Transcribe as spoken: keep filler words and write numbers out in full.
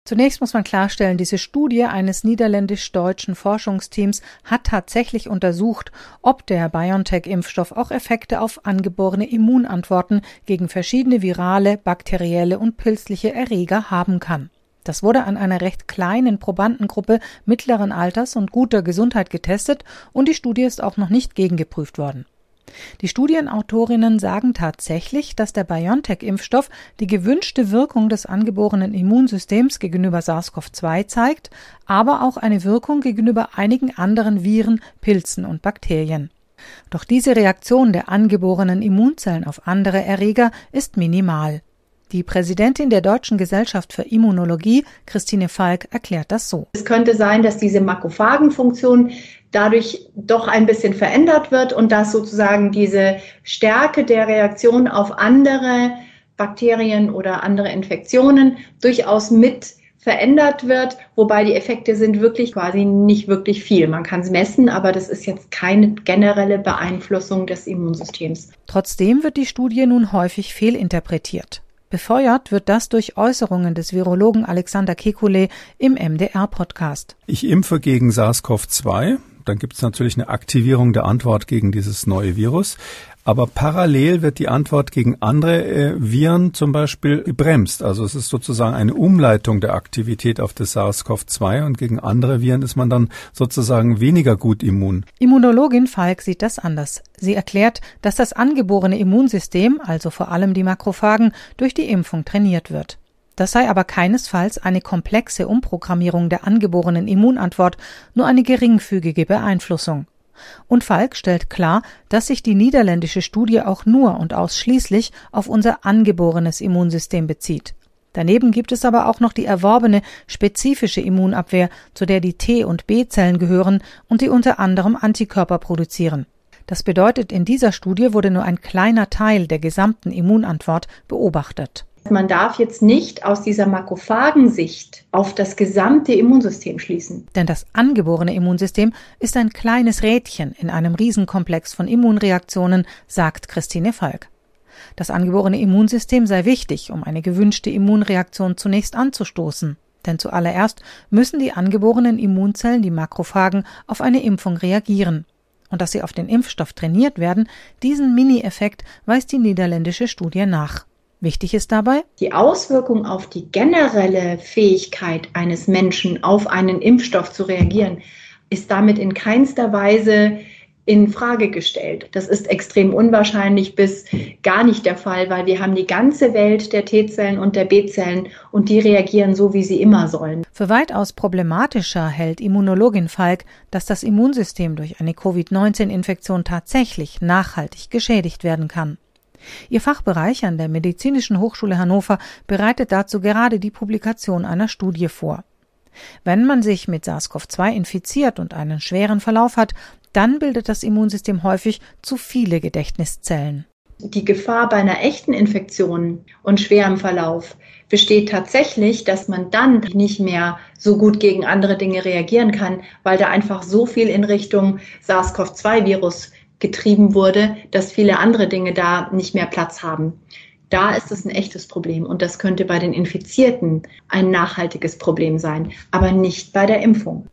Zunächst muss man klarstellen, diese Studie eines niederländisch-deutschen Forschungsteams hat tatsächlich untersucht, ob der BioNTech-Impfstoff auch Effekte auf angeborene Immunantworten gegen verschiedene virale, bakterielle und pilzliche Erreger haben kann. Das wurde an einer recht kleinen Probandengruppe mittleren Alters und guter Gesundheit getestet und die Studie ist auch noch nicht gegengeprüft worden. Die Studienautorinnen sagen tatsächlich, dass der BioNTech-Impfstoff die gewünschte Wirkung des angeborenen Immunsystems gegenüber SARS-C o V zwei zeigt, aber auch eine Wirkung gegenüber einigen anderen Viren, Pilzen und Bakterien. Doch diese Reaktion der angeborenen Immunzellen auf andere Erreger ist minimal. Die Präsidentin der Deutschen Gesellschaft für Immunologie, Christine Falk, erklärt das so. Es könnte sein, dass diese Makrophagenfunktion dadurch doch ein bisschen verändert wird und dass sozusagen diese Stärke der Reaktion auf andere Bakterien oder andere Infektionen durchaus mit verändert wird, wobei die Effekte sind wirklich quasi nicht wirklich viel. Man kann es messen, aber das ist jetzt keine generelle Beeinflussung des Immunsystems. Trotzdem wird die Studie nun häufig fehlinterpretiert. Befeuert wird das durch Äußerungen des Virologen Alexander Kekulé im M D R-Podcast. Ich impfe gegen SARS-C o V zwei. Dann gibt es natürlich eine Aktivierung der Antwort gegen dieses neue Virus. Aber parallel wird die Antwort gegen andere äh, Viren zum Beispiel gebremst. Also es ist sozusagen eine Umleitung der Aktivität auf das SARS-C o V zwei und gegen andere Viren ist man dann sozusagen weniger gut immun. Immunologin Falk sieht das anders. Sie erklärt, dass das angeborene Immunsystem, also vor allem die Makrophagen, durch die Impfung trainiert wird. Das sei aber keinesfalls eine komplexe Umprogrammierung der angeborenen Immunantwort, nur eine geringfügige Beeinflussung. Und Falk stellt klar, dass sich die niederländische Studie auch nur und ausschließlich auf unser angeborenes Immunsystem bezieht. Daneben gibt es aber auch noch die erworbene spezifische Immunabwehr, zu der die T- und B-Zellen gehören und die unter anderem Antikörper produzieren. Das bedeutet, in dieser Studie wurde nur ein kleiner Teil der gesamten Immunantwort beobachtet. Man darf jetzt nicht aus dieser Makrophagensicht auf das gesamte Immunsystem schließen. Denn das angeborene Immunsystem ist ein kleines Rädchen in einem Riesenkomplex von Immunreaktionen, sagt Christine Falk. Das angeborene Immunsystem sei wichtig, um eine gewünschte Immunreaktion zunächst anzustoßen. Denn zuallererst müssen die angeborenen Immunzellen, die Makrophagen, auf eine Impfung reagieren. Und dass sie auf den Impfstoff trainiert werden, diesen Mini-Effekt weist die niederländische Studie nach. Wichtig ist dabei, die Auswirkung auf die generelle Fähigkeit eines Menschen, auf einen Impfstoff zu reagieren, ist damit in keinster Weise in Frage gestellt. Das ist extrem unwahrscheinlich bis gar nicht der Fall, weil wir haben die ganze Welt der T-Zellen und der B-Zellen und die reagieren so, wie sie immer sollen. Für weitaus problematischer hält Immunologin Falk, dass das Immunsystem durch eine Covid neunzehn Infektion tatsächlich nachhaltig geschädigt werden kann. Ihr Fachbereich an der Medizinischen Hochschule Hannover bereitet dazu gerade die Publikation einer Studie vor. Wenn man sich mit SARS-C o V zwei infiziert und einen schweren Verlauf hat, dann bildet das Immunsystem häufig zu viele Gedächtniszellen. Die Gefahr bei einer echten Infektion und schwerem Verlauf besteht tatsächlich, dass man dann nicht mehr so gut gegen andere Dinge reagieren kann, weil da einfach so viel in Richtung SARS-C o V zwei Virus getrieben wurde, dass viele andere Dinge da nicht mehr Platz haben. Da ist es ein echtes Problem und das könnte bei den Infizierten ein nachhaltiges Problem sein, aber nicht bei der Impfung.